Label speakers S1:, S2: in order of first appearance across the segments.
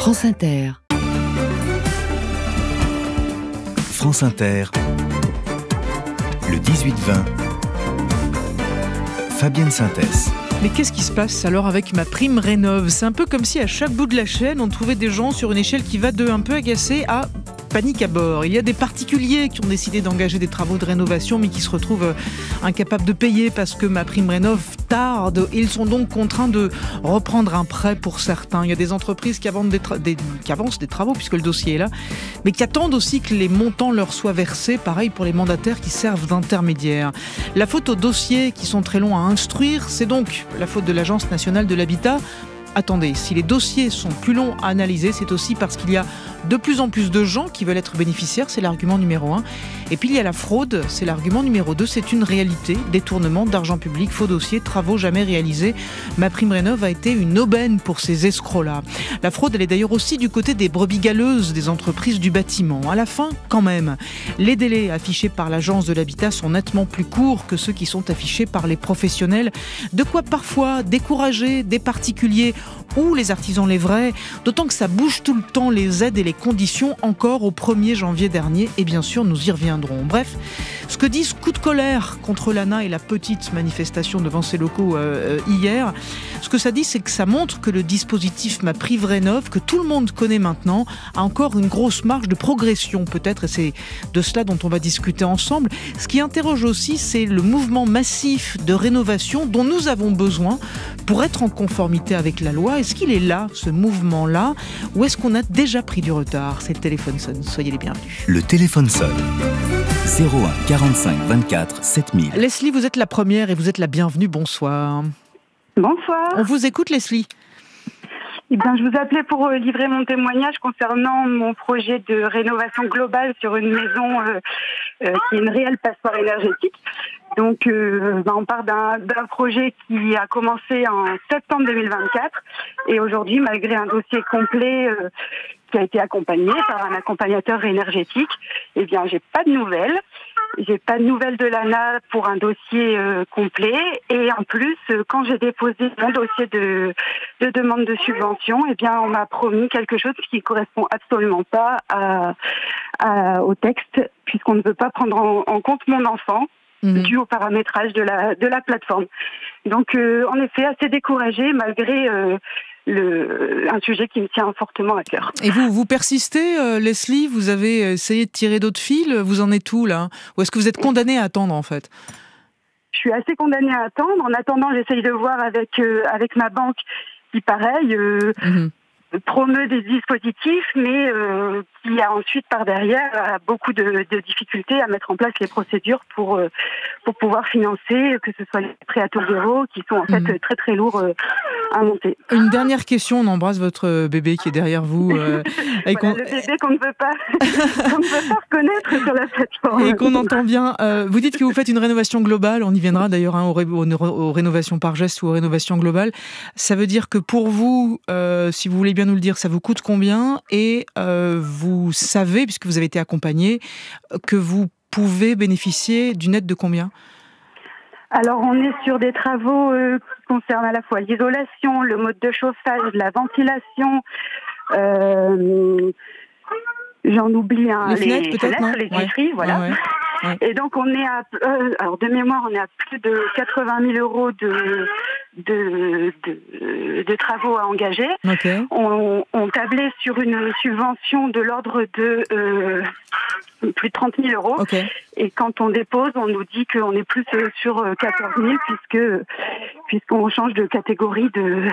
S1: France Inter.
S2: France Inter, le 18-20, Fabienne Synthès.
S3: Mais qu'est-ce qui se passe alors avec MaPrimeRénov'? C'est un peu comme si à chaque bout de la chaîne, on trouvait des gens sur une échelle qui va de un peu agacé à panique à bord. Il y a des particuliers qui ont décidé d'engager des travaux de rénovation mais qui se retrouvent incapables de payer parce que MaPrimeRénov' tarde. Ils sont donc contraints de reprendre un prêt pour certains. Il y a des entreprises qui avancent des travaux puisque le dossier est là, mais qui attendent aussi que les montants leur soient versés. Pareil pour les mandataires qui servent d'intermédiaires. La faute aux dossiers qui sont très longs à instruire, c'est donc la faute de l'Agence nationale de l'habitat. Attendez, si les dossiers sont plus longs à analyser, c'est aussi parce qu'il y a de plus en plus de gens qui veulent être bénéficiaires, c'est l'argument numéro 1. Et puis il y a la fraude, c'est l'argument numéro 2, c'est une réalité, détournement d'argent public, faux dossiers, travaux jamais réalisés. MaPrimeRénov' a été une aubaine pour ces escrocs-là. La fraude, elle est d'ailleurs aussi du côté des brebis galeuses des entreprises du bâtiment. À la fin, quand même, les délais affichés par l'Agence de l'habitat sont nettement plus courts que ceux qui sont affichés par les professionnels. De quoi parfois décourager des particuliers ou les artisans les vrais, d'autant que ça bouge tout le temps les aides et les conditions encore au 1er janvier dernier, et bien sûr nous y reviendrons. Bref, ce que dit ce coup de colère contre l'ANA et la petite manifestation devant ces locaux hier, ce que ça dit, c'est que ça montre que le dispositif MaPrimeRénov', que tout le monde connaît maintenant, a encore une grosse marge de progression peut-être, et c'est de cela dont on va discuter ensemble. Ce qui interroge aussi, c'est le mouvement massif de rénovation dont nous avons besoin pour être en conformité avec la loi. Est-ce qu'il est là, ce mouvement-là, ou est-ce qu'on a déjà pris du retard? C'est le téléphone sonne, soyez les bienvenus.
S2: Le téléphone sonne. 01 45 24 7000.
S3: Leslie, vous êtes la première et vous êtes la bienvenue, bonsoir.
S4: Bonsoir.
S3: On vous écoute, Leslie.
S4: Eh bien, je vous appelais pour livrer mon témoignage concernant mon projet de rénovation globale sur une maison qui est une réelle passoire énergétique. Donc, on part d'un projet qui a commencé en septembre 2024 et aujourd'hui, malgré un dossier complet qui a été accompagné par un accompagnateur énergétique, eh bien, j'ai pas de nouvelles. J'ai pas de nouvelles de l'ANA pour un dossier complet. Et en plus, quand j'ai déposé mon dossier de demande de subvention, eh bien, on m'a promis quelque chose qui correspond absolument pas au texte, puisqu'on ne veut pas prendre en compte mon enfant, dû au paramétrage de la plateforme. Donc, en effet, assez découragée, malgré un sujet qui me tient fortement à cœur.
S3: Et vous persistez, Leslie? Vous avez essayé de tirer d'autres fils? Vous en êtes où, là? Ou est-ce que vous êtes condamnée à attendre, en fait?
S4: Je suis assez condamnée à attendre. En attendant, j'essaye de voir avec ma banque qui, pareil, promeut des dispositifs, mais qui a ensuite, par derrière, a beaucoup de difficultés à mettre en place les procédures pour pouvoir financer, que ce soit les prêts à taux zéro, qui sont en fait très très lourds à monter.
S3: Une dernière question, on embrasse votre bébé qui est derrière vous.
S4: Le bébé qu'on ne veut pas reconnaître sur la plateforme.
S3: Et qu'on entend bien. Vous dites que vous faites une rénovation globale, on y viendra d'ailleurs aux rénovations par geste ou aux rénovations globales. Ça veut dire que pour vous, si vous voulez bien nous le dire, ça vous coûte combien? Et vous savez, puisque vous avez été accompagné, que vous pouvez bénéficier d'une aide de combien?
S4: Alors, on est sur des travaux qui concernent à la fois l'isolation, le mode de chauffage, la ventilation, j'en oublie
S3: les fenêtres, peut-être, non?
S4: les vitrines, voilà.
S3: Ouais.
S4: Et donc, on est alors de mémoire, on est à plus de 80 000 euros de travaux à engager.
S3: Okay.
S4: On tablait sur une subvention de l'ordre de plus de 30 000 euros.
S3: Okay.
S4: Et quand on dépose, on nous dit qu'on est plus sur 14 000 puisqu'on change de catégorie de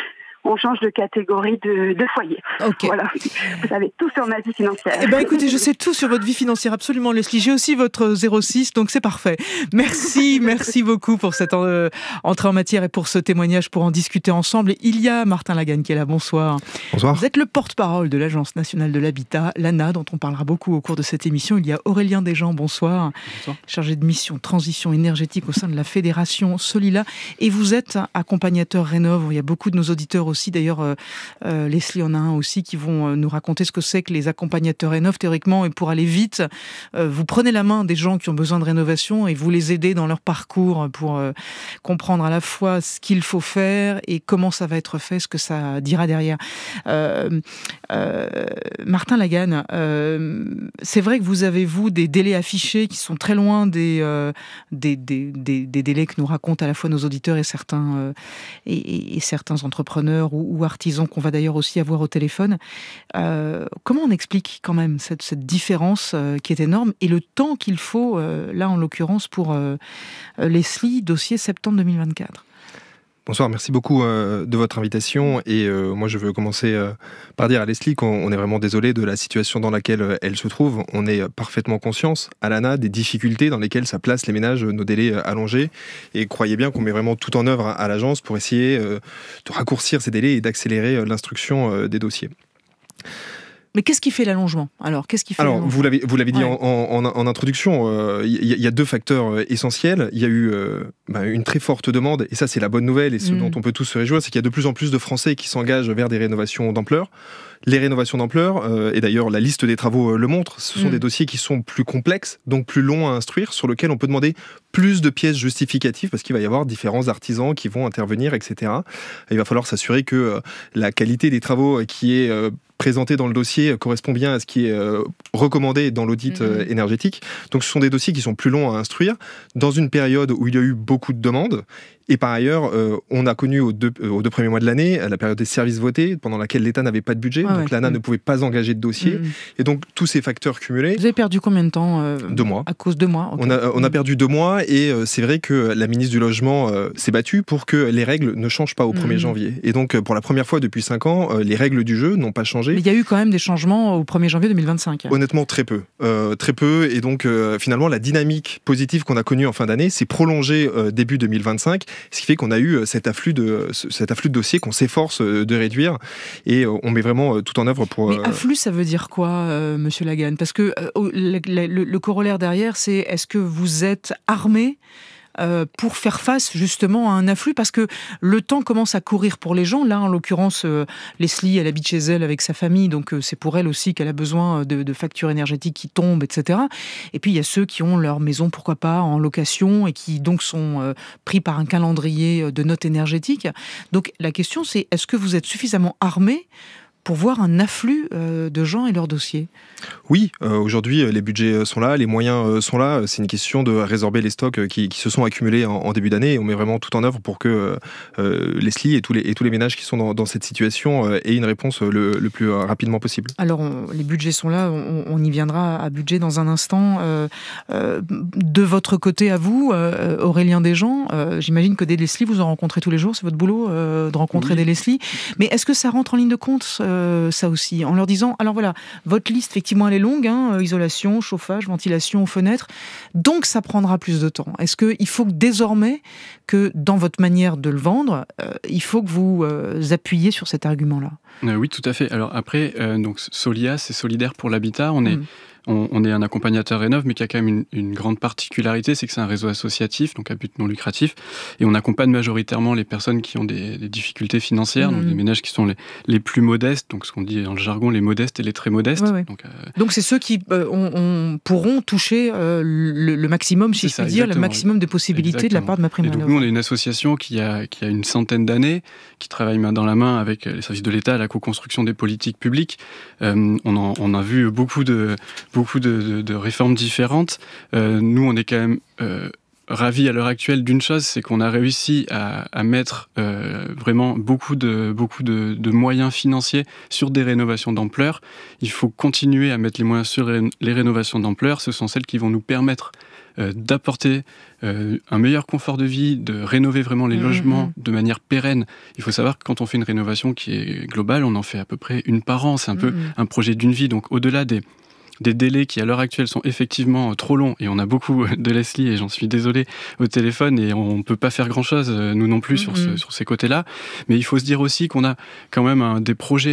S4: foyer. Okay. Voilà. Vous savez tout sur ma vie financière.
S3: Eh ben, écoutez, je sais tout sur votre vie financière, absolument, Leslie. J'ai aussi votre 06, donc c'est parfait. Merci beaucoup pour cette entrée en matière et pour ce témoignage, pour en discuter ensemble. Et il y a Martin Lagagne qui est là. Bonsoir.
S5: Bonsoir.
S3: Vous êtes le porte-parole de l'Agence nationale de l'habitat, l'ANA, dont on parlera beaucoup au cours de cette émission. Il y a Aurélien Desjean, bonsoir. Bonsoir. Chargé de mission transition énergétique au sein de la fédération Solila. Et vous êtes accompagnateur Rénov'. Il y a beaucoup de nos auditeurs aussi aussi d'ailleurs, Leslie en a un aussi, qui vont nous raconter ce que c'est que les accompagnateurs rénov'. Théoriquement, et pour aller vite, vous prenez la main des gens qui ont besoin de rénovation et vous les aidez dans leur parcours pour comprendre à la fois ce qu'il faut faire et comment ça va être fait, ce que ça dira derrière. Martin Lagan, c'est vrai que vous avez, vous, des délais affichés qui sont très loin des délais que nous racontent à la fois nos auditeurs et certains entrepreneurs ou artisans qu'on va d'ailleurs aussi avoir au téléphone. Comment on explique quand même cette différence qui est énorme et le temps qu'il faut, là en l'occurrence pour Leslie, dossier septembre 2024?
S1: Bonsoir, merci beaucoup de votre invitation et moi je veux commencer par dire à Leslie qu'on est vraiment désolé de la situation dans laquelle elle se trouve. On est parfaitement conscients à l'ANA des difficultés dans lesquelles ça place les ménages, nos délais allongés, et croyez bien qu'on met vraiment tout en œuvre à l'agence pour essayer de raccourcir ces délais et d'accélérer l'instruction des dossiers.
S3: Mais qu'est-ce qui fait l'allongement ? Alors,
S1: vous l'avez dit en introduction, il y a deux facteurs essentiels. Il y a eu une très forte demande, et ça c'est la bonne nouvelle, et ce dont on peut tous se réjouir, c'est qu'il y a de plus en plus de Français qui s'engagent vers des rénovations d'ampleur. Les rénovations d'ampleur, et d'ailleurs la liste des travaux le montre, ce sont des dossiers qui sont plus complexes, donc plus longs à instruire, sur lesquels on peut demander plus de pièces justificatives, parce qu'il va y avoir différents artisans qui vont intervenir, etc. Et il va falloir s'assurer que la qualité des travaux qui est présenté dans le dossier correspond bien à ce qui est recommandé dans l'audit énergétique. Donc ce sont des dossiers qui sont plus longs à instruire, dans une période où il y a eu beaucoup de demandes. Et par ailleurs, on a connu aux deux premiers mois de l'année la période des services votés, pendant laquelle l'État n'avait pas de budget, donc l'ANA ne pouvait pas engager de dossier. Et donc tous ces facteurs cumulés...
S3: Vous avez perdu combien de temps
S1: 2 mois.
S3: À cause de 2 mois, okay.
S1: On a perdu 2 mois, et c'est vrai que la ministre du Logement s'est battue pour que les règles ne changent pas au 1er janvier. Et donc pour la première fois depuis 5 ans, les règles du jeu n'ont pas changé.
S3: Mais il y a eu quand même des changements au 1er janvier 2025.
S1: Honnêtement, très peu. Et donc finalement, la dynamique positive qu'on a connue en fin d'année s'est prolongée début 2025, ce qui fait qu'on a eu cet afflux de dossiers qu'on s'efforce de réduire, et on met vraiment tout en œuvre pour...
S3: Mais afflux, ça veut dire quoi, Monsieur Lagan ? Parce que le corollaire derrière, c'est est-ce que vous êtes armé pour faire face justement à un afflux, parce que le temps commence à courir pour les gens. Là, en l'occurrence, Leslie, elle habite chez elle avec sa famille, donc c'est pour elle aussi qu'elle a besoin de factures énergétiques qui tombent, etc. Et puis il y a ceux qui ont leur maison, pourquoi pas, en location, et qui donc sont pris par un calendrier de notes énergétiques. Donc la question, c'est est-ce que vous êtes suffisamment armés pour voir un afflux de gens et leurs dossiers?
S1: Oui, aujourd'hui, les budgets sont là, les moyens sont là. C'est une question de résorber les stocks qui se sont accumulés en début d'année. Et on met vraiment tout en œuvre pour que Leslie et tous les ménages qui sont dans cette situation aient une réponse le plus rapidement possible.
S3: Alors, les budgets sont là, on y viendra à budget dans un instant. De votre côté à vous, Aurélien Desjean, j'imagine que des Leslie, vous en rencontrez tous les jours, c'est votre boulot de rencontrer des Leslie. Mais est-ce que ça rentre en ligne de compte ça aussi, en leur disant, alors voilà, votre liste, effectivement, elle est longue, isolation, chauffage, ventilation aux fenêtres, donc ça prendra plus de temps. Est-ce qu'il faut que désormais, que dans votre manière de le vendre, il faut que vous appuyiez sur cet argument-là?
S5: Oui, tout à fait. Alors après, donc Solia, c'est Solidaire pour l'habitat, on est un accompagnateur rénov', mais qui a quand même une grande particularité, c'est que c'est un réseau associatif, donc à but non lucratif, et on accompagne majoritairement les personnes qui ont des difficultés financières, donc les ménages qui sont les plus modestes, donc ce qu'on dit dans le jargon, les modestes et les très modestes.
S3: Ouais. Donc c'est ceux qui pourront toucher le maximum, si je puis dire, le maximum de possibilités de la part de MaPrimeRénov'.
S5: Donc nous, on est une association qui a une centaine d'années, qui travaille main dans la main avec les services de l'État à la co-construction des politiques publiques. On a vu beaucoup de réformes différentes. Nous, on est quand même ravis à l'heure actuelle d'une chose, c'est qu'on a réussi à mettre vraiment beaucoup de moyens financiers sur des rénovations d'ampleur. Il faut continuer à mettre les moyens sur les rénovations d'ampleur. Ce sont celles qui vont nous permettre d'apporter un meilleur confort de vie, de rénover vraiment les logements de manière pérenne. Il faut savoir que quand on fait une rénovation qui est globale, on en fait à peu près une par an. C'est un peu un projet d'une vie. Donc au-delà des délais qui à l'heure actuelle sont effectivement trop longs, et on a beaucoup de Leslie, et j'en suis désolé, au téléphone, et on ne peut pas faire grand-chose, nous non plus, sur ces côtés-là. Mais il faut se dire aussi qu'on a quand même des projets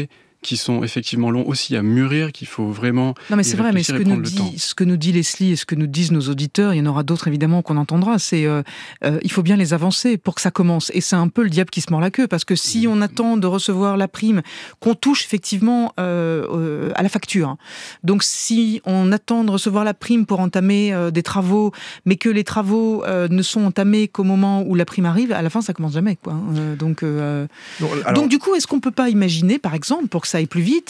S5: qui sont effectivement longs aussi à mûrir, qu'il faut vraiment.
S3: Non, mais c'est vrai, mais ce que nous dit Leslie et ce que nous disent nos auditeurs, il y en aura d'autres évidemment qu'on entendra, c'est il faut bien les avancer pour que ça commence. Et c'est un peu le diable qui se mord la queue, parce que si on attend de recevoir la prime, qu'on touche effectivement à la facture, donc si on attend de recevoir la prime pour entamer des travaux, mais que les travaux ne sont entamés qu'au moment où la prime arrive, à la fin ça commence jamais, quoi. Donc du coup, est-ce qu'on peut pas imaginer, par exemple, pour que ça aille plus vite,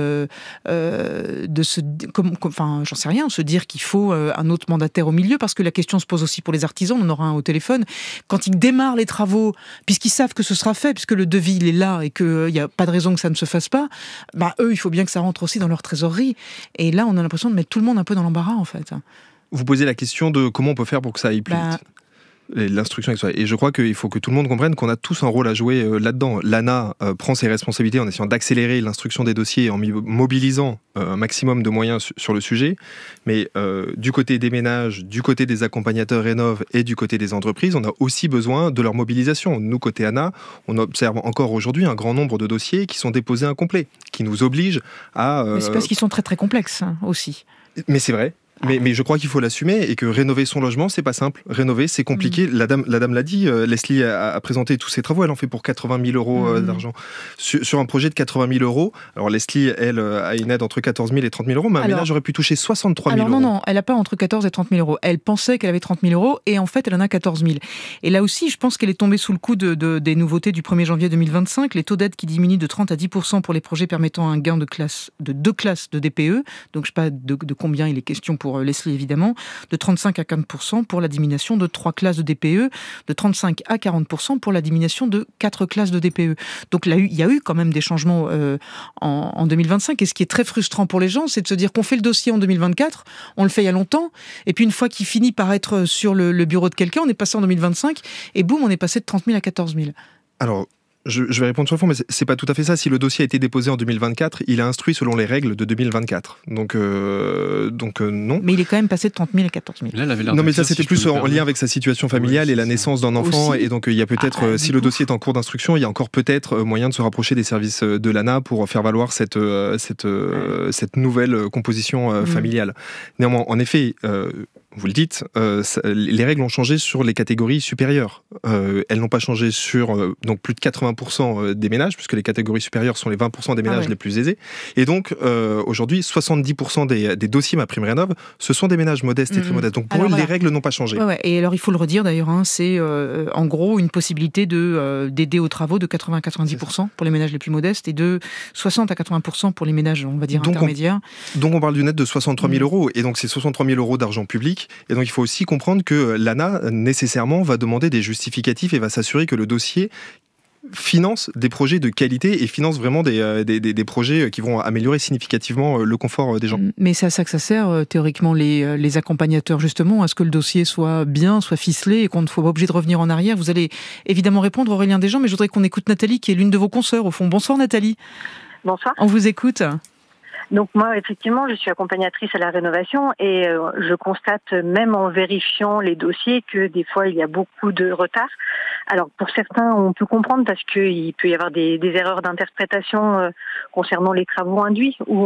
S3: j'en sais rien, se dire qu'il faut un autre mandataire au milieu, parce que la question se pose aussi pour les artisans, on en aura un au téléphone, quand ils démarrent les travaux, puisqu'ils savent que ce sera fait, puisque le devis il est là et qu'il n'y a pas de raison que ça ne se fasse pas, eux, il faut bien que ça rentre aussi dans leur trésorerie. Et là, on a l'impression de mettre tout le monde un peu dans l'embarras, en fait.
S1: Vous posez la question de comment on peut faire pour que ça aille plus vite. L'instruction, et je crois qu'il faut que tout le monde comprenne qu'on a tous un rôle à jouer là-dedans. L'ANA prend ses responsabilités en essayant d'accélérer l'instruction des dossiers, en mobilisant un maximum de moyens sur le sujet, mais du côté des ménages, du côté des accompagnateurs Rénov' et du côté des entreprises, on a aussi besoin de leur mobilisation. Nous, côté ANA, on observe encore aujourd'hui un grand nombre de dossiers qui sont déposés incomplets, qui nous obligent à...
S3: Mais c'est parce qu'ils sont très très complexes aussi.
S1: Mais c'est vrai. Mais je crois qu'il faut l'assumer, et que rénover son logement, c'est pas simple. Rénover, c'est compliqué. La dame l'a dit, Leslie a présenté tous ses travaux, elle en fait pour 80 000 euros d'argent. Sur un projet de 80 000 euros, alors Leslie, elle, a une aide entre 14 000 et 30 000 euros, mais un ménage aurait pu toucher 63 000 euros.
S3: Non, elle n'a pas entre 14 et 30 000 euros. Elle pensait qu'elle avait 30 000 euros, et en fait, elle en a 14 000. Et là aussi, je pense qu'elle est tombée sous le coup des nouveautés du 1er janvier 2025, les taux d'aide qui diminuent de 30 à 10% pour les projets permettant un gain de 2 classes de DPE. Donc, je ne sais pas de combien il est question pour Leslie, évidemment. De 35 à 40% pour la diminution de 3 classes de DPE, de 35 à 40% pour la diminution de 4 classes de DPE. Donc là, il y a eu quand même des changements en 2025. Et ce qui est très frustrant pour les gens, c'est de se dire qu'on fait le dossier en 2024, on le fait il y a longtemps, et puis une fois qu'il finit par être sur le bureau de quelqu'un, on est passé en 2025, et boum, on est passé de 30 000 à 14 000.
S1: Alors... Je vais répondre sur le fond, mais c'est pas tout à fait ça. Si le dossier a été déposé en 2024, il est instruit selon les règles de 2024. Donc non.
S3: Mais il est quand même passé de 30 000 à 14 000.
S5: Là,
S1: non, mais ça, c'était plus en lien avec sa situation familiale et la naissance d'un enfant. Aussi. Et donc, il y a peut-être, si le dossier est en cours d'instruction, il y a encore peut-être moyen de se rapprocher des services de l'ANA pour faire valoir cette nouvelle composition familiale. Néanmoins, en effet... vous le dites, les règles ont changé sur les catégories supérieures. Elles n'ont pas changé sur donc plus de 80% des ménages, puisque les catégories supérieures sont les 20% des ménages les plus aisés. Et donc, aujourd'hui, 70% des dossiers MaPrimeRénov', ce sont des ménages modestes et très modestes. Donc, pour eux, les règles n'ont pas changé.
S3: Et alors, il faut le redire d'ailleurs, c'est en gros une possibilité d'aider aux travaux de 80 à 90% pour les ménages les plus modestes et de 60 à 80% pour les ménages, on va dire, intermédiaires.
S1: Donc, on parle d'une aide de 63 000 euros. Et donc, c'est 63 000 euros d'argent public. Et donc il faut aussi comprendre que l'ANA nécessairement va demander des justificatifs et va s'assurer que le dossier finance des projets de qualité et finance vraiment des projets qui vont améliorer significativement le confort des gens.
S3: Mais c'est à ça que ça sert théoriquement les accompagnateurs, justement, à ce que le dossier soit bien, soit ficelé et qu'on ne soit pas obligé de revenir en arrière. Vous allez évidemment répondre, Aurélien Desjean, mais je voudrais qu'on écoute Nathalie qui est l'une de vos consoeurs au fond. Bonsoir Nathalie.
S6: Bonsoir.
S3: On vous écoute.
S6: Donc moi, effectivement, je suis accompagnatrice à la rénovation et je constate, même en vérifiant les dossiers, que des fois, il y a beaucoup de retard. Alors, pour certains, on peut comprendre parce qu'il peut y avoir des erreurs d'interprétation concernant les travaux induits, où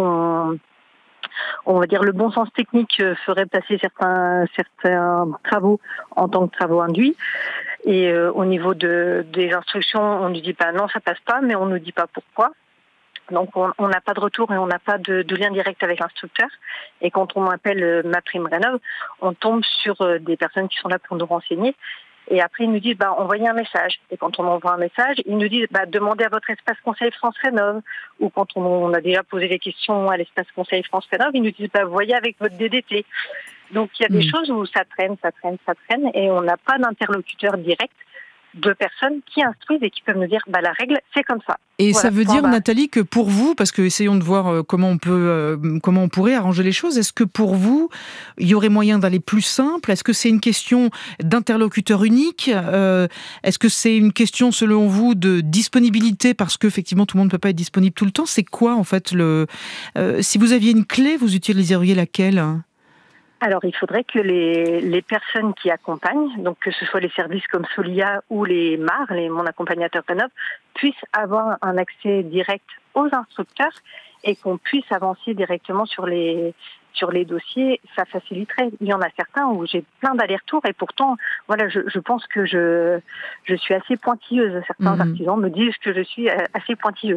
S6: on va dire le bon sens technique ferait passer certains travaux en tant que travaux induits. Et au niveau des instructions, on nous dit pas non, ça passe pas, mais on nous dit pas pourquoi. Donc on n'a pas de retour et on n'a pas de lien direct avec l'instructeur. Et quand on appelle MaPrimeRénov', on tombe sur des personnes qui sont là pour nous renseigner. Et après ils nous disent envoyez un message. Et quand on envoie un message, ils nous disent demandez à votre espace conseil France Rénov'. Ou quand on a déjà posé les questions à l'espace conseil France Rénov', ils nous disent voyez avec votre DDT. Donc il y a des choses où ça traîne, et on n'a pas d'interlocuteur direct de personnes qui instruisent et qui peuvent nous dire la règle c'est comme ça.
S3: Et voilà, ça veut dire Nathalie que pour vous, parce que essayons de voir comment on pourrait arranger les choses, est-ce que pour vous il y aurait moyen d'aller plus simple? Est-ce que c'est une question d'interlocuteur unique? Est-ce que c'est une question selon vous de disponibilité, parce que effectivement tout le monde ne peut pas être disponible tout le temps? C'est quoi en fait si vous aviez une clé, vous utiliseriez laquelle?
S6: Alors, il faudrait que les personnes qui accompagnent, donc que ce soit les services comme Solia ou les MAR, mon accompagnateur Rénov', puissent avoir un accès direct aux instructeurs et qu'on puisse avancer directement sur les dossiers, ça faciliterait. Il y en a certains où j'ai plein d'allers-retours et pourtant, voilà, je pense que je suis assez pointilleuse. Certains artisans me disent que je suis assez pointilleuse.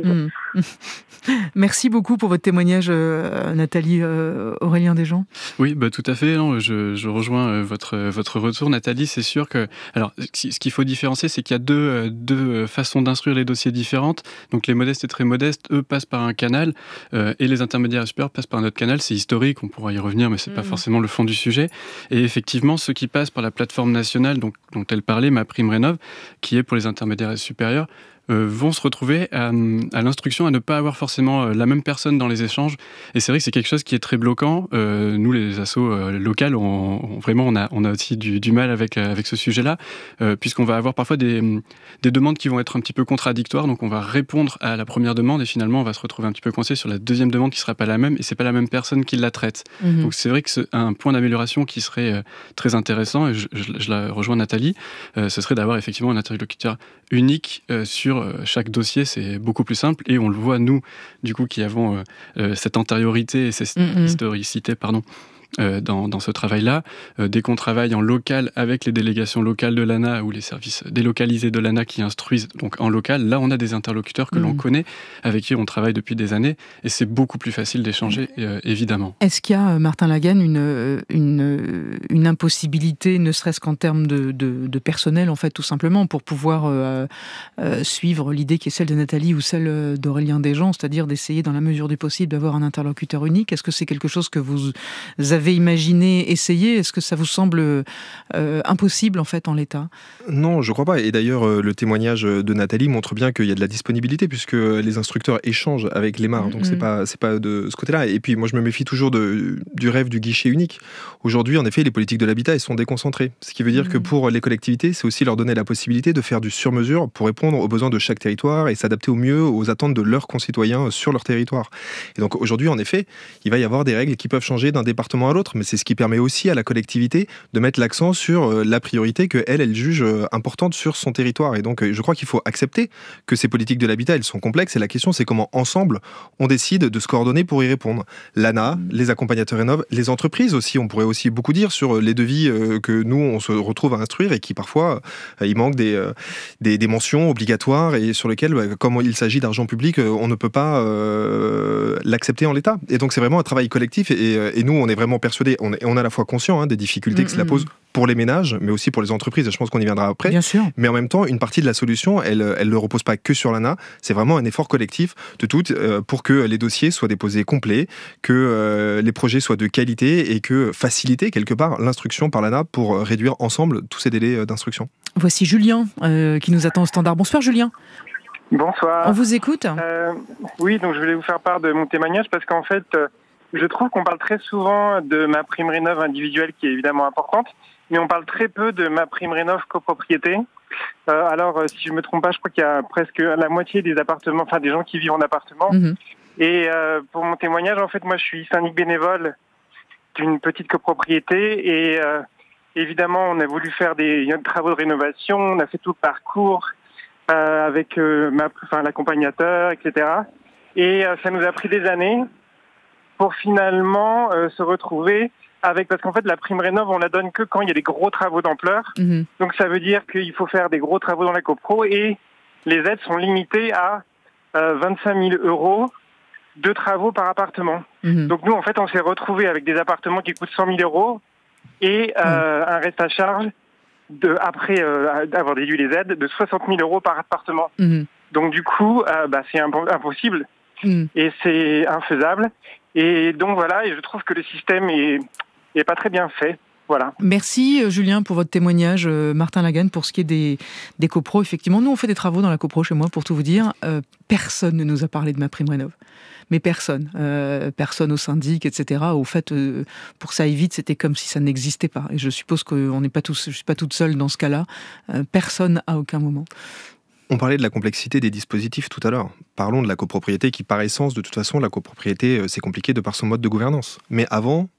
S3: Merci beaucoup pour votre témoignage, Nathalie. Aurélien Desjean.
S5: Oui, tout à fait. Non, je rejoins votre retour, Nathalie. C'est sûr que, alors, ce qu'il faut différencier, c'est qu'il y a deux façons d'instruire les dossiers différentes. Donc, les modestes et très modestes, eux, passent par un canal, et les intermédiaires et supérieurs passent par un autre canal. C'est historique. On pourra y revenir, mais c'est pas forcément le fond du sujet. Et effectivement, ceux qui passent par la plateforme nationale dont elle parlait, MaPrimeRénov', qui est pour les intermédiaires et supérieurs, vont se retrouver à l'instruction à ne pas avoir forcément la même personne dans les échanges. Et c'est vrai que c'est quelque chose qui est très bloquant. Nous, les assos locales, on a aussi du mal avec ce sujet-là, puisqu'on va avoir parfois des demandes qui vont être un petit peu contradictoires. Donc on va répondre à la première demande et finalement on va se retrouver un petit peu coincé sur la deuxième demande qui ne sera pas la même et c'est pas la même personne qui la traite. Donc c'est vrai que c'est un point d'amélioration qui serait très intéressant, et je la rejoins Nathalie, ce serait d'avoir effectivement un interlocuteur unique sur chaque dossier. C'est beaucoup plus simple et on le voit, nous, du coup, qui avons cette antériorité et cette historicité, dans ce travail-là. Dès qu'on travaille en local avec les délégations locales de l'ANA ou les services délocalisés de l'ANA qui instruisent donc en local, là on a des interlocuteurs que l'on connaît, avec qui on travaille depuis des années, et c'est beaucoup plus facile d'échanger, évidemment.
S3: Est-ce qu'il y a, Martin Lagan, une impossibilité, ne serait-ce qu'en termes de personnel, en fait, tout simplement, pour pouvoir suivre l'idée qui est celle de Nathalie ou celle d'Aurélien Desjean, c'est-à-dire d'essayer, dans la mesure du possible, d'avoir un interlocuteur unique? Est-ce que c'est quelque chose que vous avez imaginé, essayé? Est-ce que ça vous semble impossible, en fait, en l'état?
S1: Non, je crois pas. Et d'ailleurs, le témoignage de Nathalie montre bien qu'il y a de la disponibilité, puisque les instructeurs échangent avec les MAR. Donc c'est pas de ce côté-là. Et puis moi, je me méfie toujours du rêve du guichet unique. Aujourd'hui, en effet, les politiques de l'habitat, elles sont déconcentrées. Ce qui veut dire que pour les collectivités, c'est aussi leur donner la possibilité de faire du sur-mesure pour répondre aux besoins de chaque territoire et s'adapter au mieux aux attentes de leurs concitoyens sur leur territoire. Et donc aujourd'hui, en effet, il va y avoir des règles qui peuvent changer d'un département à l'autre, mais c'est ce qui permet aussi à la collectivité de mettre l'accent sur la priorité qu'elle juge importante sur son territoire. Et donc, je crois qu'il faut accepter que ces politiques de l'habitat, elles sont complexes, et la question, c'est comment, ensemble, on décide de se coordonner pour y répondre. L'ANA, les accompagnateurs Rénov', les entreprises aussi, on pourrait aussi beaucoup dire sur les devis que nous, on se retrouve à instruire, et qui, parfois, il manque des mentions obligatoires, et sur lesquelles, comme il s'agit d'argent public, on ne peut pas l'accepter en l'état. Et donc, c'est vraiment un travail collectif, et nous, on est vraiment persuadés, on est à la fois conscients des difficultés que cela pose pour les ménages, mais aussi pour les entreprises, et je pense qu'on y viendra après.
S3: Bien sûr.
S1: Mais en même temps, une partie de la solution, elle ne repose pas que sur l'ANA, c'est vraiment un effort collectif de toutes pour que les dossiers soient déposés complets, que les projets soient de qualité et que faciliter quelque part l'instruction par l'ANA pour réduire ensemble tous ces délais d'instruction.
S3: Voici Julien qui nous attend au standard. Bonsoir Julien.
S7: Bonsoir.
S3: On vous écoute.
S7: Oui, donc je voulais vous faire part de mon témoignage parce qu'en fait, je trouve qu'on parle très souvent de MaPrimeRénov' individuelle qui est évidemment importante, mais on parle très peu de MaPrimeRénov' copropriété. Alors, si je ne me trompe pas, je crois qu'il y a presque la moitié des appartements, enfin des gens qui vivent en appartement. Et pour mon témoignage, en fait, moi je suis syndic bénévole d'une petite copropriété et évidemment, on a voulu faire des travaux de rénovation, on a fait tout le parcours avec l'accompagnateur, etc. Et ça nous a pris des années pour finalement se retrouver avec, parce qu'en fait la prime rénov on la donne que quand il y a des gros travaux d'ampleur. Donc ça veut dire qu'il faut faire des gros travaux dans la copro et les aides sont limitées à 25 000 € de travaux par appartement. Donc nous en fait on s'est retrouvés avec des appartements qui coûtent 100 000 € et un reste à charge après avoir déduit les aides de 60 000 € par appartement. Donc du coup c'est impossible et c'est infaisable. Et donc voilà, et je trouve que le système est pas très bien fait. Voilà.
S3: Merci Julien pour votre témoignage. Martin Lagan, pour ce qui est des copros, effectivement, nous on fait des travaux dans la copro chez moi, pour tout vous dire. Personne ne nous a parlé de MaPrimeRénov'. Mais personne. Personne au syndic, etc. Au fait, pour que ça aille vite, c'était comme si ça n'existait pas. Et je suppose qu'on n'est pas tous, je ne suis pas toute seule dans ce cas-là. Personne à aucun moment.
S1: On parlait de la complexité des dispositifs tout à l'heure. Parlons de la copropriété qui, par essence, de toute façon, la copropriété, c'est compliqué de par son mode de gouvernance. Mais avant,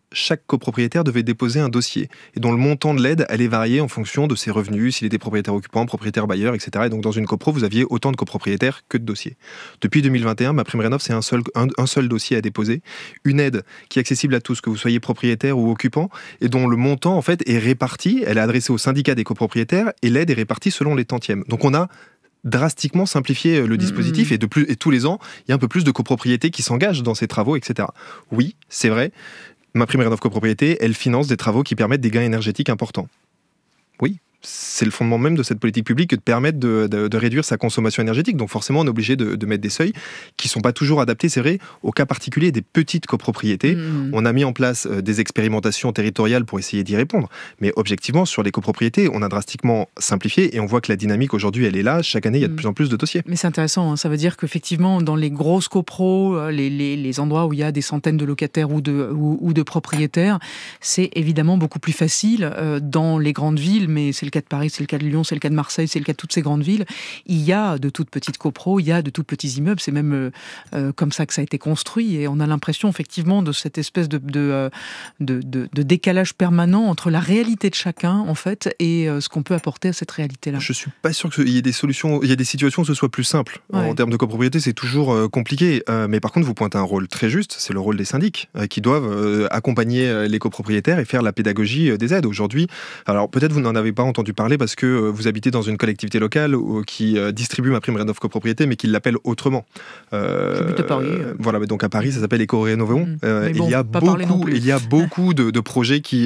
S1: chaque copropriétaire devait déposer un dossier et dont le montant de l'aide allait varier en fonction de ses revenus, s'il était propriétaire occupant, propriétaire bailleur, etc. Et donc dans une copro, vous aviez autant de copropriétaires que de dossiers. Depuis 2021, MaPrimeRénov', c'est un seul dossier à déposer, une aide qui est accessible à tous, que vous soyez propriétaire ou occupant, et dont le montant en fait est réparti, elle est adressée au syndicat des copropriétaires et l'aide est répartie selon les tantièmes. Donc on a drastiquement simplifier le dispositif et tous les ans, il y a un peu plus de copropriétés qui s'engagent dans ces travaux, etc. Oui, c'est vrai, MaPrimeRénov' copropriété, elle finance des travaux qui permettent des gains énergétiques importants. Oui, c'est le fondement même de cette politique publique que de permettre de réduire sa consommation énergétique. Donc forcément, on est obligé de mettre des seuils qui ne sont pas toujours adaptés, c'est vrai, au cas particulier des petites copropriétés. On a mis en place des expérimentations territoriales pour essayer d'y répondre. Mais objectivement, sur les copropriétés, on a drastiquement simplifié et on voit que la dynamique aujourd'hui, elle est là. Chaque année, il y a de plus en plus de dossiers.
S3: Mais c'est intéressant, hein. Ça veut dire qu'effectivement, dans les grosses copros, les endroits où il y a des centaines de locataires ou de propriétaires, c'est évidemment beaucoup plus facile dans les grandes villes, mais c'est le cas de Paris, c'est le cas de Lyon, c'est le cas de Marseille, c'est le cas de toutes ces grandes villes. Il y a de toutes petites copros, il y a de tout petits immeubles, c'est même comme ça que ça a été construit et on a l'impression effectivement de cette espèce de décalage permanent entre la réalité de chacun en fait et ce qu'on peut apporter à cette réalité-là.
S1: Je suis pas sûr qu'il y ait des solutions, il y a des situations où ce soit plus simple. En termes de copropriété, c'est toujours compliqué, mais par contre vous pointez un rôle très juste, c'est le rôle des syndics qui doivent accompagner les copropriétaires et faire la pédagogie des aides. Aujourd'hui, alors peut-être vous n'en avez pas entendu parler parce que vous habitez dans une collectivité locale qui distribue MaPrimeRénov' copropriété mais qui l'appelle autrement.
S3: J'habite à Paris.
S1: Voilà, donc à Paris ça s'appelle Éco-Rénovons.
S3: Bon,
S1: il y a beaucoup de projets qui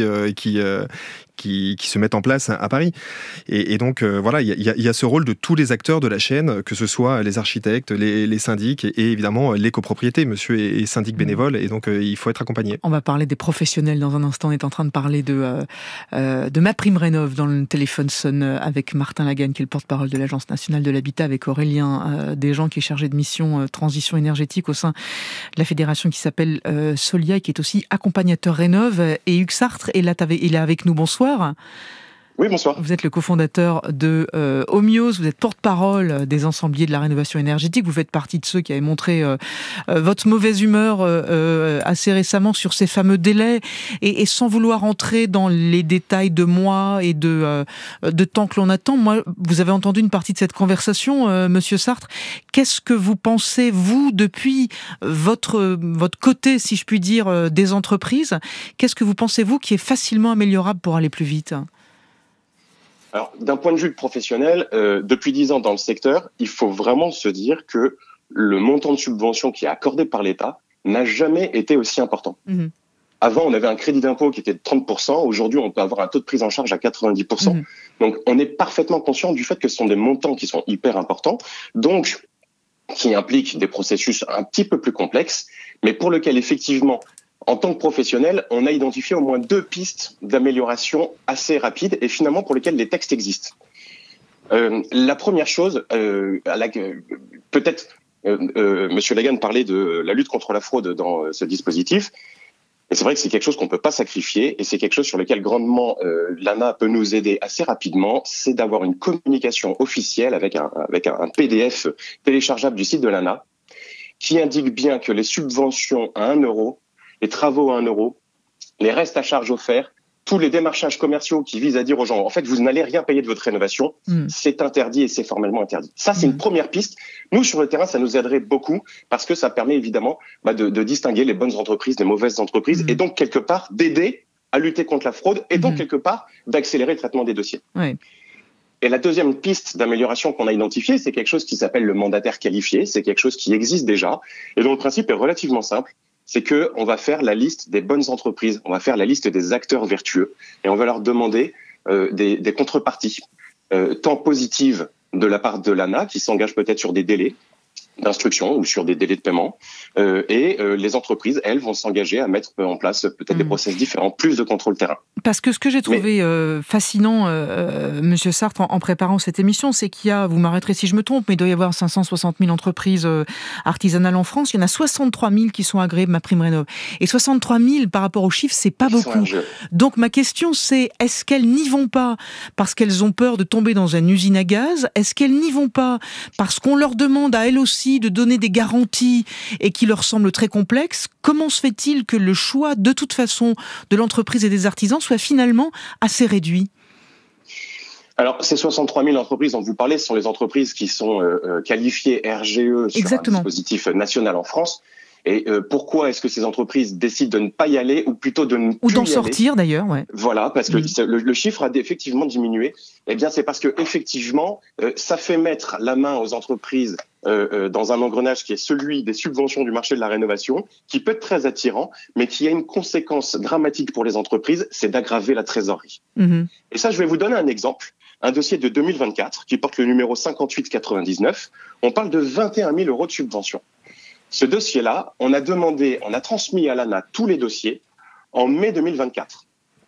S1: se mettent en place à Paris. Et donc, voilà, il y a ce rôle de tous les acteurs de la chaîne, que ce soit les architectes, les syndics et évidemment les copropriétés, monsieur et syndic bénévoles. Et donc, il faut être accompagné.
S3: On va parler des professionnels dans un instant. On est en train de parler de MaPrimeRénov' dans le téléphone sonne avec Martin Lagagne, qui est le porte-parole de l'Agence nationale de l'habitat, avec Aurélien Desjean, qui est chargé de mission transition énergétique au sein de la fédération qui s'appelle Solia, et qui est aussi accompagnateur Rénov'. Et Hugues Sartre il est avec nous. Bonsoir.
S8: Oui, bonsoir.
S3: Vous êtes le cofondateur de Homios, vous êtes porte-parole des ensembliers de la rénovation énergétique, vous faites partie de ceux qui avaient montré votre mauvaise humeur assez récemment sur ces fameux délais, et sans vouloir entrer dans les détails de mois et de temps que l'on attend, moi, vous avez entendu une partie de cette conversation, monsieur Sartre. Qu'est-ce que vous pensez, vous, depuis votre côté, si je puis dire, des entreprises, qu'est-ce que vous pensez, vous, qui est facilement améliorable pour aller plus vite ?
S8: Alors, d'un point de vue professionnel, depuis 10 ans dans le secteur, il faut vraiment se dire que le montant de subvention qui est accordé par l'État n'a jamais été aussi important. Mmh. Avant, on avait un crédit d'impôt qui était de 30%. Aujourd'hui, on peut avoir un taux de prise en charge à 90%. Mmh. Donc, on est parfaitement conscient du fait que ce sont des montants qui sont hyper importants, donc qui impliquent des processus un petit peu plus complexes, mais pour lesquels, effectivement, en tant que professionnel, on a identifié au moins 2 pistes d'amélioration assez rapides et finalement pour lesquelles les textes existent. La première chose, peut-être Monsieur Lagagne parlait de la lutte contre la fraude dans ce dispositif, et c'est vrai que c'est quelque chose qu'on ne peut pas sacrifier et c'est quelque chose sur lequel grandement l'ANA peut nous aider assez rapidement, c'est d'avoir une communication officielle avec un PDF téléchargeable du site de l'ANA qui indique bien que les subventions à 1 euro, les travaux à 1 euro, les restes à charge offerts, tous les démarchages commerciaux qui visent à dire aux gens, en fait, vous n'allez rien payer de votre rénovation, c'est interdit et c'est formellement interdit. Ça, c'est une première piste. Nous, sur le terrain, ça nous aiderait beaucoup parce que ça permet évidemment de distinguer les bonnes entreprises des mauvaises entreprises et donc, quelque part, d'aider à lutter contre la fraude et donc, quelque part, d'accélérer le traitement des dossiers.
S3: Oui.
S8: Et la deuxième piste d'amélioration qu'on a identifiée, c'est quelque chose qui s'appelle le mandataire qualifié. C'est quelque chose qui existe déjà et dont le principe est relativement simple. C'est qu'on va faire la liste des bonnes entreprises, on va faire la liste des acteurs vertueux et on va leur demander des contreparties, tant positives de la part de l'ANA qui s'engage peut-être sur des délais d'instruction ou sur des délais de paiement et les entreprises, elles, vont s'engager à mettre en place peut-être des process différents, plus de contrôle terrain.
S3: Parce que ce que j'ai trouvé fascinant, Monsieur Sartre, en préparant cette émission, c'est qu'il y a, vous m'arrêterez si je me trompe, mais il doit y avoir 560 000 entreprises artisanales en France. Il y en a 63 000 qui sont agréées MaPrimeRénov'. Et 63 000 par rapport aux chiffres, c'est pas beaucoup. Donc ma question, c'est est-ce qu'elles n'y vont pas parce qu'elles ont peur de tomber dans une usine à gaz ? Est-ce qu'elles n'y vont pas parce qu'on leur demande à elles aussi aussi de donner des garanties et qui leur semblent très complexes, comment se fait-il que le choix, de toute façon, de l'entreprise et des artisans soit finalement assez réduit ?
S8: Alors, ces 63 000 entreprises dont vous parlez, ce sont les entreprises qui sont qualifiées RGE sur
S3: Exactement.
S8: un dispositif national en France. Et pourquoi est-ce que ces entreprises décident de ne pas y aller ou plutôt de ne plus
S3: Ou d'en
S8: y
S3: sortir
S8: aller?
S3: d'ailleurs, ouais.
S8: Voilà, parce que le chiffre a effectivement diminué. Eh bien, c'est parce que effectivement, ça fait mettre la main aux entreprises dans un engrenage qui est celui des subventions du marché de la rénovation, qui peut être très attirant, mais qui a une conséquence dramatique pour les entreprises, c'est d'aggraver la trésorerie. Et ça, je vais vous donner un exemple. Un dossier de 2024 qui porte le numéro 5899. On parle de 21 000 euros de subvention. Ce dossier-là, on a transmis à l'ANA tous les dossiers en mai 2024.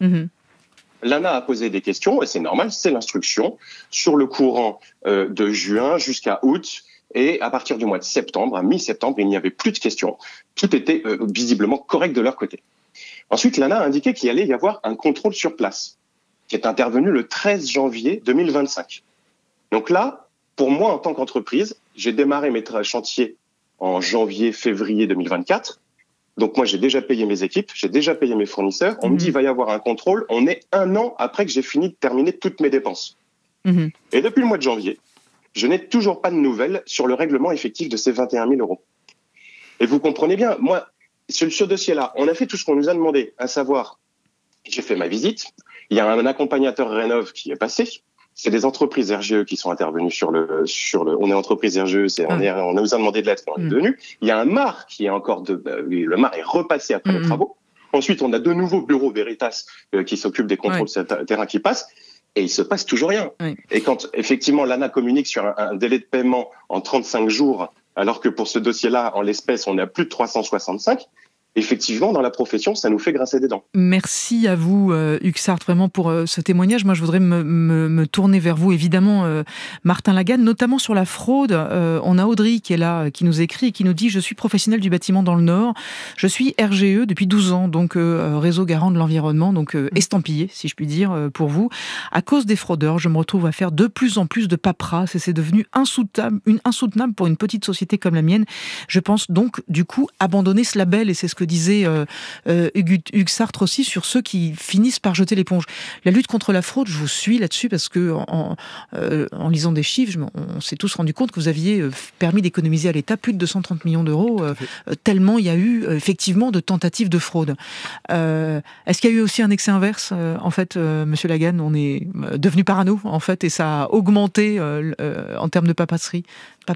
S8: L'ANA a posé des questions, et c'est normal, c'est l'instruction, sur le courant de juin jusqu'à août. Et à partir du mois de septembre, à mi-septembre, il n'y avait plus de questions. Tout était visiblement correct de leur côté. Ensuite, l'ANA a indiqué qu'il allait y avoir un contrôle sur place, qui est intervenu le 13 janvier 2025. Donc là, pour moi, en tant qu'entreprise, j'ai démarré mes chantiers en janvier-février 2024. Donc moi, j'ai déjà payé mes équipes, j'ai déjà payé mes fournisseurs. On me dit, il va y avoir un contrôle. On est 1 an après que j'ai fini de terminer toutes mes dépenses. Et depuis le mois de janvier, je n'ai toujours pas de nouvelles sur le règlement effectif de ces 21 000 euros. Et vous comprenez bien, moi, sur ce dossier-là, on a fait tout ce qu'on nous a demandé, à savoir, j'ai fait ma visite, il y a un accompagnateur Rénov qui est passé. C'est des entreprises RGE qui sont intervenues sur le. On est entreprise RGE, on nous a demandé de l'être, on est devenu. Il y a un MAR qui est le MAR est repassé après les travaux. Ensuite, on a de nouveaux bureaux Veritas qui s'occupent des contrôles terrain qui passent. Et il se passe toujours rien. Et quand effectivement l'ANA communique sur un délai de paiement en 35 jours, alors que pour ce dossier-là, en l'espèce, on est à plus de 365. Effectivement, dans la profession, ça nous fait grincer des dents.
S3: Merci à vous, Hugues Sartre, vraiment pour ce témoignage. Moi, je voudrais me tourner vers vous, évidemment, Martin Lagarde, notamment sur la fraude. On a Audrey qui est là, qui nous écrit et qui nous dit « Je suis professionnel du bâtiment dans le Nord. Je suis RGE depuis 12 ans, donc réseau garant de l'environnement, donc estampillé, si je puis dire, pour vous. À cause des fraudeurs, je me retrouve à faire de plus en plus de paperasse et c'est devenu insoutenable pour une petite société comme la mienne. Je pense donc, du coup, abandonner ce label et c'est ce que disait Hugues Sartre aussi sur ceux qui finissent par jeter l'éponge. La lutte contre la fraude, je vous suis là-dessus parce que en lisant des chiffres, on s'est tous rendu compte que vous aviez permis d'économiser à l'État plus de 230 millions d'euros, tellement il y a eu effectivement de tentatives de fraude. Est-ce qu'il y a eu aussi un excès inverse en fait, Monsieur Lagarde, on est devenu parano en fait et ça a augmenté en termes de paperasserie.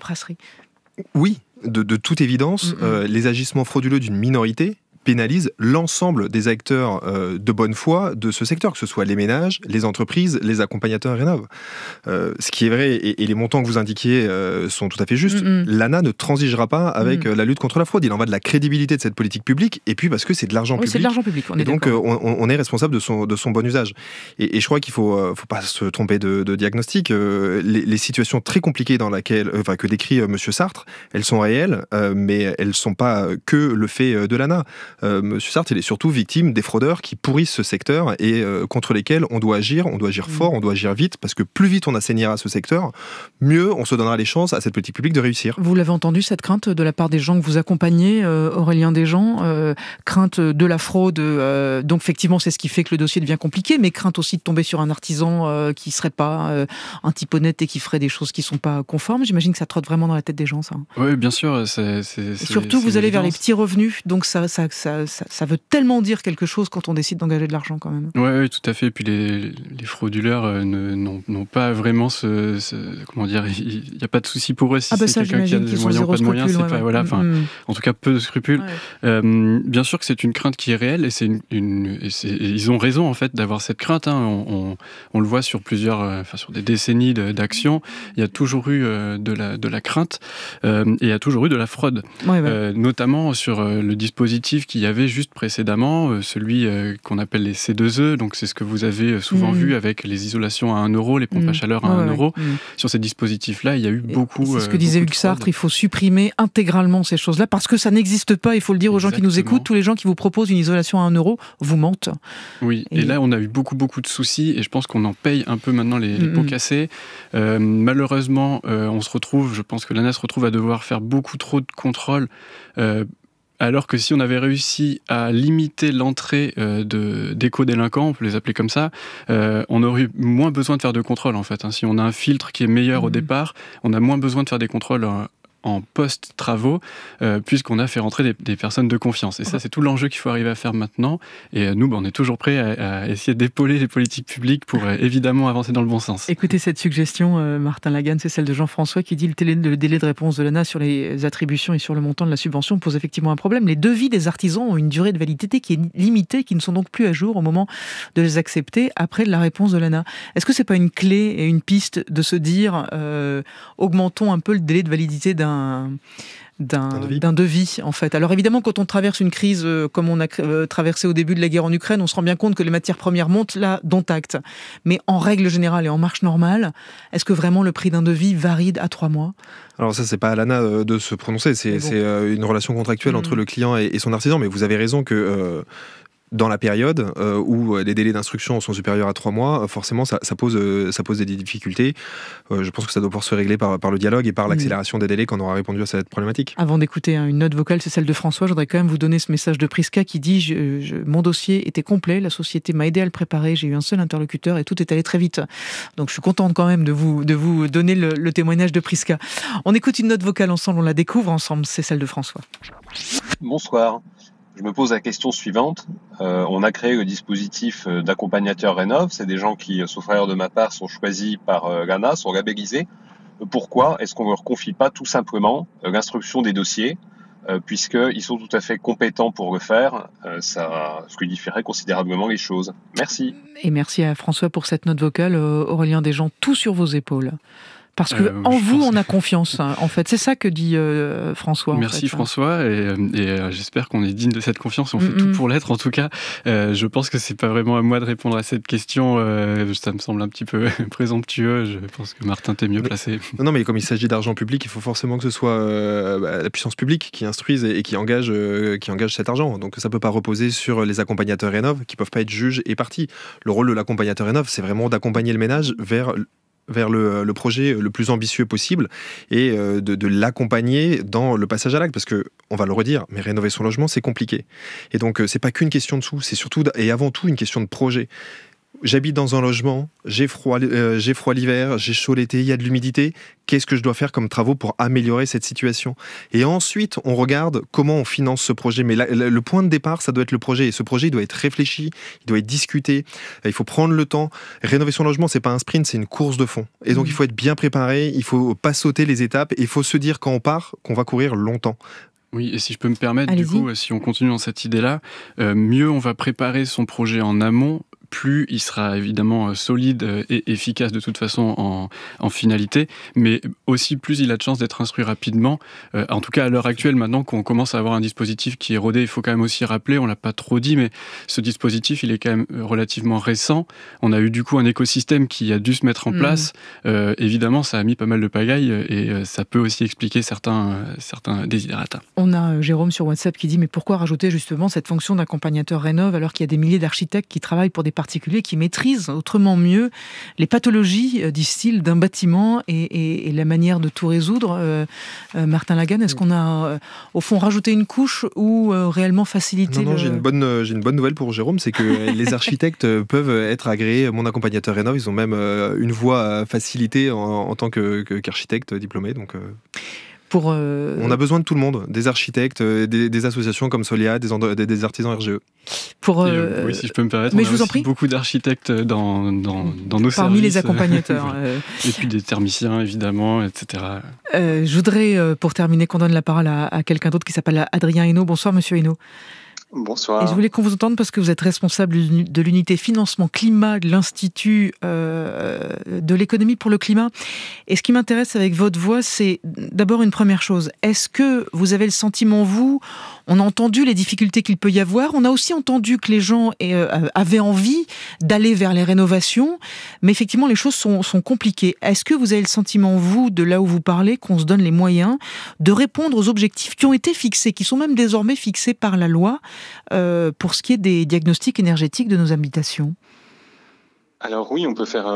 S1: Oui. De toute évidence, les agissements frauduleux d'une minorité pénalisent l'ensemble des acteurs de bonne foi de ce secteur, que ce soit les ménages, les entreprises, les accompagnateurs Rénov. Ce qui est vrai, et les montants que vous indiquiez sont tout à fait justes, l'ANA ne transigera pas avec la lutte contre la fraude. Il en va de la crédibilité de cette politique publique, et puis parce que c'est de l'argent public.
S3: C'est de l'argent public, on est
S1: donc on est responsable de son bon usage. Et je crois qu'il faut pas se tromper de diagnostic. Les situations très compliquées que décrit Monsieur Sartre, elles sont réelles, mais elles sont pas que le fait de l'ANA. Monsieur Sartre, il est surtout victime des fraudeurs qui pourrissent ce secteur et contre lesquels on doit agir fort, on doit agir vite, parce que plus vite on assainira ce secteur, mieux on se donnera les chances à cette politique publique de réussir.
S3: Vous l'avez entendu, cette crainte de la part des gens que vous accompagnez, Aurélien Desjean, crainte de la fraude, donc effectivement c'est ce qui fait que le dossier devient compliqué, mais crainte aussi de tomber sur un artisan qui serait pas un type honnête et qui ferait des choses qui sont pas conformes. J'imagine que ça trotte vraiment dans la tête des gens, ça.
S5: Oui, bien sûr.
S3: Surtout, vous allez vers les petits revenus, donc ça veut tellement dire quelque chose quand on décide d'engager de l'argent quand même.
S5: Oui, tout à fait. Et puis les frauduleurs n'ont pas vraiment comment dire, il n'y a pas de souci pour eux si c'est quelqu'un qui a des moyens, pas de moyens, c'est pas, voilà, en tout cas peu de scrupules. Ouais. Bien sûr que c'est une crainte qui est réelle et ils ont raison en fait d'avoir cette crainte. On le voit sur sur des décennies d'actions, il y a toujours eu de la crainte et il y a toujours eu de la fraude, notamment sur le dispositif qui qu'il y avait juste précédemment, celui qu'on appelle les C2E, donc c'est ce que vous avez souvent vu avec les isolations à 1 €, les pompes à chaleur à 1 €. Sur ces dispositifs-là, il y a eu beaucoup...
S3: C'est ce que disait Hugues Sartre, il faut supprimer intégralement ces choses-là, parce que ça n'existe pas, il faut le dire aux gens qui nous écoutent, tous les gens qui vous proposent une isolation à 1 € vous mentent.
S5: Oui, et là on a eu beaucoup de soucis, et je pense qu'on en paye un peu maintenant les pots cassés. Malheureusement, je pense que l'ANA se retrouve à devoir faire beaucoup trop de contrôles, alors que si on avait réussi à limiter l'entrée d'éco-délinquants, on peut les appeler comme ça, on aurait moins besoin de faire de contrôles en fait. Si on a un filtre qui est meilleur au départ, on a moins besoin de faire des contrôles en post-travaux, puisqu'on a fait rentrer des personnes de confiance. Et ça, c'est tout l'enjeu qu'il faut arriver à faire maintenant. Et nous, on est toujours prêts à essayer d'épauler les politiques publiques pour évidemment avancer dans le bon sens.
S3: Écoutez cette suggestion, Martin Lagarde, c'est celle de Jean-François qui dit le délai de réponse de l'ANA sur les attributions et sur le montant de la subvention pose effectivement un problème. Les devis des artisans ont une durée de validité qui est limitée, qui ne sont donc plus à jour au moment de les accepter après la réponse de l'ANA. Est-ce que c'est pas une clé et une piste de se dire augmentons un peu le délai de validité d'un devis en fait. Alors évidemment, quand on traverse une crise comme on a traversé au début de la guerre en Ukraine, on se rend bien compte que les matières premières montent, là, dont acte. Mais en règle générale et en marche normale, est-ce que vraiment le prix d'un devis varie à 3 mois ?
S1: Alors ça, c'est pas à l'ANA de se prononcer, c'est une relation contractuelle entre le client et son artisan, mais vous avez raison que... dans la période où les délais d'instruction sont supérieurs à 3 mois, forcément ça pose des difficultés. Je pense que ça doit pouvoir se régler par le dialogue et par l'accélération des délais quand on aura répondu à cette problématique.
S3: Avant d'écouter une note vocale, c'est celle de François, je voudrais quand même vous donner ce message de Prisca qui dit mon dossier était complet, la société m'a aidé à le préparer, j'ai eu un seul interlocuteur et tout est allé très vite. Donc je suis contente quand même de vous donner le témoignage de Prisca. On écoute une note vocale ensemble, on la découvre ensemble, c'est celle de François.
S9: Bonsoir. Je me pose la question suivante. On a créé le dispositif d'accompagnateur Rénov'. C'est des gens qui, sauf erreur de ma part, sont choisis par l'ANA, sont labellisés. Pourquoi est-ce qu'on ne leur confie pas tout simplement l'instruction des dossiers, puisqu'ils sont tout à fait compétents pour le faire, ça fluidifierait considérablement les choses. Merci. Et
S3: merci à François pour cette note vocale. Aurélien Desjean, tout sur vos épaules. Parce que en vous, on a confiance, en fait. C'est ça que dit François.
S5: Merci François, et j'espère qu'on est digne de cette confiance. On fait tout pour l'être, en tout cas. Je pense que c'est pas vraiment à moi de répondre à cette question. Ça me semble un petit peu présomptueux. Je pense que Martin, t'es mieux placé.
S1: Non, mais comme il s'agit d'argent public, il faut forcément que ce soit la puissance publique qui instruise et qui engage cet argent. Donc ça peut pas reposer sur les accompagnateurs Rénov', qui peuvent pas être juges et parties. Le rôle de l'accompagnateur Rénov', c'est vraiment d'accompagner le ménage vers le projet le plus ambitieux possible et de l'accompagner dans le passage à l'acte, parce que, on va le redire, mais rénover son logement, c'est compliqué. Et donc, c'est pas qu'une question de sous, c'est surtout et avant tout une question de projet. J'habite dans un logement, j'ai froid l'hiver, j'ai chaud l'été, il y a de l'humidité. Qu'est-ce que je dois faire comme travaux pour améliorer cette situation ? Et ensuite, on regarde comment on finance ce projet. Mais le point de départ, ça doit être le projet. Et ce projet, il doit être réfléchi, il doit être discuté. Il faut prendre le temps. Rénover son logement, c'est pas un sprint, c'est une course de fond. Et donc, il faut être bien préparé, il faut pas sauter les étapes. Et il faut se dire quand on part qu'on va courir longtemps.
S5: Oui, et si je peux me permettre, du coup, si on continue dans cette idée-là, mieux on va préparer son projet en amont, plus il sera évidemment solide et efficace de toute façon en finalité, mais aussi plus il a de chances d'être instruit rapidement. En tout cas, à l'heure actuelle, maintenant qu'on commence à avoir un dispositif qui est rodé, il faut quand même aussi rappeler, on l'a pas trop dit, mais ce dispositif, il est quand même relativement récent. On a eu du coup un écosystème qui a dû se mettre en place. Évidemment, ça a mis pas mal de pagaille et ça peut aussi expliquer certains desiderata.
S3: On a Jérôme sur WhatsApp qui dit « Mais pourquoi rajouter justement cette fonction d'accompagnateur Rénov' alors qu'il y a des milliers d'architectes qui travaillent pour des particuliers qui maîtrisent autrement mieux les pathologies, disent-ils, d'un bâtiment et la manière de tout résoudre. Martin Lagarde, est-ce qu'on a au fond rajouté une couche ou réellement facilité
S1: Non, j'ai une bonne nouvelle pour Jérôme, c'est que les architectes peuvent être agréés mon accompagnateur Rénov'. Ils ont même une voie facilitée en tant qu'architecte diplômé. Donc on a besoin de tout le monde, des architectes, des associations comme Solia, des artisans RGE.
S5: Oui, si je peux me permettre,
S3: mais
S5: on a aussi beaucoup d'architectes dans nos services.
S3: Parmi les accompagnateurs.
S5: Et puis des thermiciens, évidemment, etc.
S3: Je voudrais, pour terminer, qu'on donne la parole à quelqu'un d'autre qui s'appelle Adrien Hainaut. Bonsoir, monsieur Hainaut.
S10: Bonsoir.
S3: Et je voulais qu'on vous entende parce que vous êtes responsable de l'unité financement climat de l'Institut de l'économie pour le climat. Et ce qui m'intéresse avec votre voix, c'est d'abord une première chose. Est-ce que vous avez le sentiment, vous, on a entendu les difficultés qu'il peut y avoir, on a aussi entendu que les gens avaient envie d'aller vers les rénovations, mais effectivement les choses sont compliquées. Est-ce que vous avez le sentiment, vous, de là où vous parlez, qu'on se donne les moyens de répondre aux objectifs qui ont été fixés, qui sont même désormais fixés par la loi, pour ce qui est des diagnostics énergétiques de nos habitations?
S10: Alors oui, on peut faire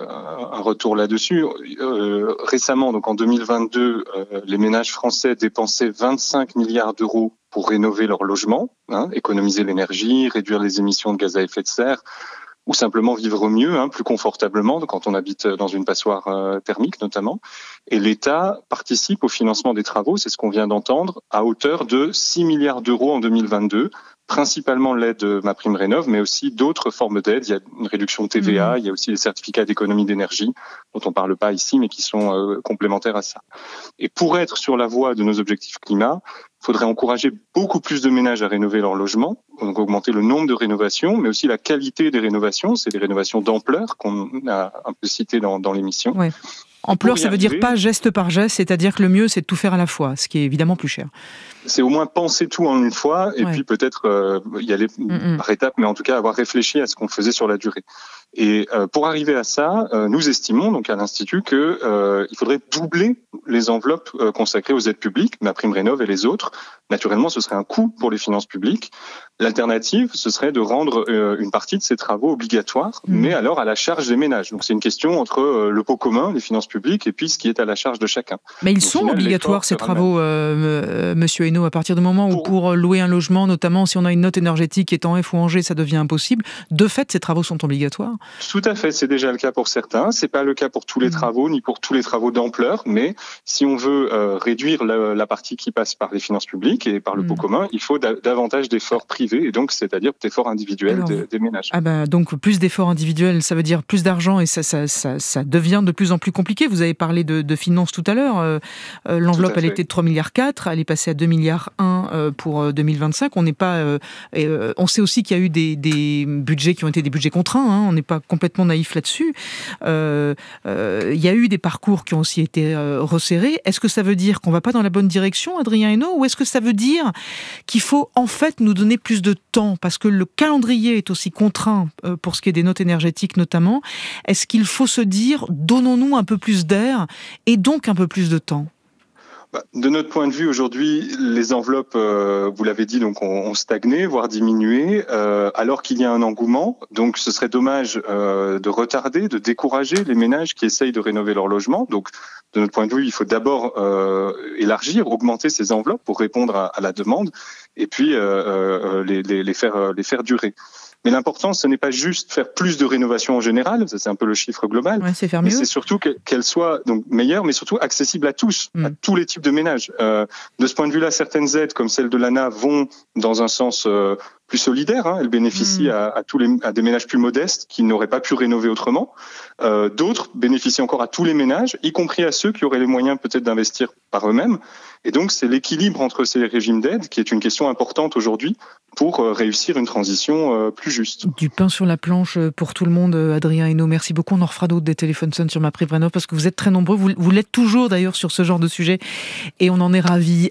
S10: un retour là-dessus. Récemment, donc en 2022, les ménages français dépensaient 25 milliards d'euros pour rénover leur logement, économiser l'énergie, réduire les émissions de gaz à effet de serre, ou simplement vivre mieux, plus confortablement, quand on habite dans une passoire thermique notamment. Et l'État participe au financement des travaux, c'est ce qu'on vient d'entendre, à hauteur de 6 milliards d'euros en 2022, principalement l'aide MaPrimeRénov', mais aussi d'autres formes d'aide. Il y a une réduction de TVA, il y a aussi les certificats d'économie d'énergie, dont on ne parle pas ici, mais qui sont complémentaires à ça. Et pour être sur la voie de nos objectifs climat, il faudrait encourager beaucoup plus de ménages à rénover leur logement, donc augmenter le nombre de rénovations, mais aussi la qualité des rénovations. C'est des rénovations d'ampleur qu'on a un peu citées dans l'émission.
S3: Ouais. Ampleur, ça veut dire pas geste par geste, c'est-à-dire que le mieux, c'est de tout faire à la fois, ce qui est évidemment plus cher.
S10: C'est au moins penser tout en une fois, et puis peut-être y aller par étapes, mais en tout cas avoir réfléchi à ce qu'on faisait sur la durée. Et pour arriver à ça, nous estimons donc à l'Institut que il faudrait doubler les enveloppes consacrées aux aides publiques, MaPrimeRénov' et les autres. Naturellement, ce serait un coût pour les finances publiques. L'alternative, ce serait de rendre une partie de ces travaux obligatoires, mais alors à la charge des ménages. Donc c'est une question entre le pot commun, les finances publiques, et puis ce qui est à la charge de chacun.
S3: Mais ils sont obligatoires, ces travaux, Monsieur Hainaut, à partir du moment où pour louer un logement, notamment si on a une note énergétique qui est en F ou en G, ça devient impossible. De fait, ces travaux sont obligatoires.
S10: Tout à fait, c'est déjà le cas pour certains. C'est pas le cas pour tous les travaux, ni pour tous les travaux d'ampleur, mais si on veut réduire la partie qui passe par les finances publiques et par le pot commun, il faut davantage d'efforts privés, et donc c'est-à-dire d'efforts individuels des ménages.
S3: Donc plus d'efforts individuels, ça veut dire plus d'argent, et ça devient de plus en plus compliqué. Vous avez parlé de finances tout à l'heure. L'enveloppe, elle était de 3,4 milliards, elle est passée à 2,1 milliards pour 2025. On n'est pas, on sait aussi qu'il y a eu des budgets qui ont été des budgets contraints. On n'est pas complètement naïf là-dessus. Il y a eu des parcours qui ont aussi été resserrés. Est-ce que ça veut dire qu'on va pas dans la bonne direction, Adrien Hainaut, ou est-ce que ça veut dire qu'il faut en fait nous donner plus de temps, parce que le calendrier est aussi contraint pour ce qui est des notes énergétiques notamment? Est-ce qu'il faut se dire, donnons-nous un peu plus d'air et donc un peu plus de temps?
S10: De notre point de vue, aujourd'hui, les enveloppes, vous l'avez dit, donc ont stagné, voire diminué, alors qu'il y a un engouement. Donc, ce serait dommage de retarder, de décourager les ménages qui essayent de rénover leur logement. Donc, de notre point de vue, il faut d'abord élargir, augmenter ces enveloppes pour répondre à la demande, et puis les faire durer. Mais l'important, ce n'est pas juste faire plus de rénovation en général, ça c'est un peu le chiffre global,
S3: c'est faire mieux.
S10: Mais c'est surtout qu'elle soit donc meilleure, mais surtout accessible à tous, à tous les types de ménages. De ce point de vue-là, certaines aides, comme celle de l'ANA, vont dans un sens plus solidaire. Elles bénéficient à des ménages plus modestes qui n'auraient pas pu rénover autrement. D'autres bénéficient encore à tous les ménages, y compris à ceux qui auraient les moyens peut-être d'investir par eux-mêmes. Et donc, c'est l'équilibre entre ces régimes d'aide qui est une question importante aujourd'hui pour réussir une transition plus juste.
S3: Du pain sur la planche pour tout le monde, Adrien Hainaut. Merci beaucoup. On en refera d'autres des téléphones sonnent sur MaPrimeRénov' parce que vous êtes très nombreux. Vous l'êtes toujours d'ailleurs sur ce genre de sujet et on en est ravis.